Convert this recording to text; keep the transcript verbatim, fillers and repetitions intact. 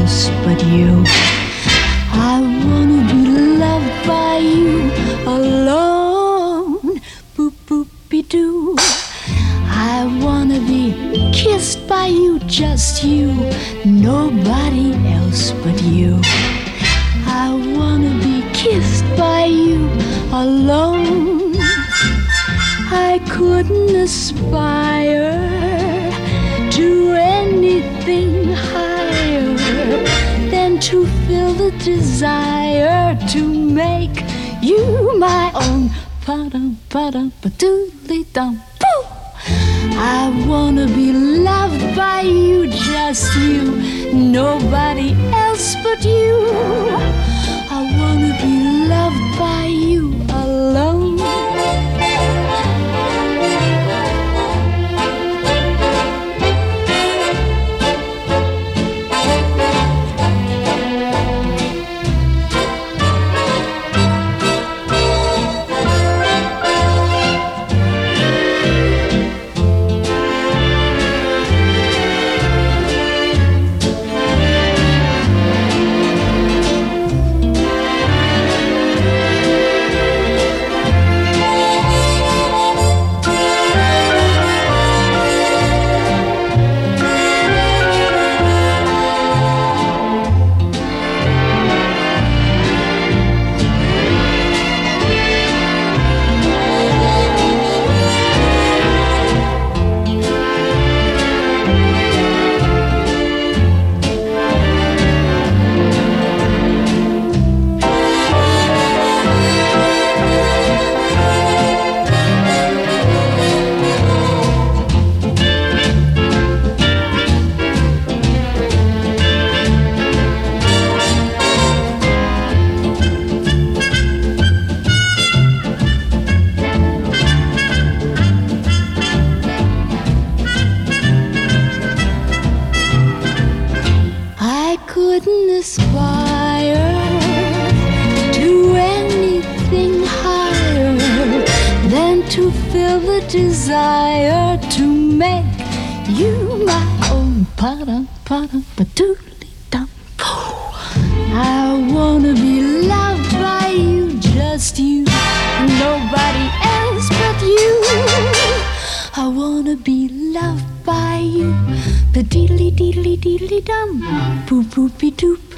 else but you. I wanna be loved by you alone. Boop boopy doo. I wanna be kissed by you, just you, nobody else but you. I wanna be kissed by you alone. I couldn't aspire to anything higher than to feel the desire to make you my own. Pa-dum, pa-dum, pa-doodly-dum, boo! I wanna be loved by you, just you, nobody else but you. I wanna be loved by you alone. Couldn't aspire to anything higher than to feel the desire to make you my own. Pa-dum, pa-dum, pa-doodly-dum. I wanna be loved by you, just you, nobody else but you. I wanna be loved by you, the deedly deedly deedly dum, boop boopy doop.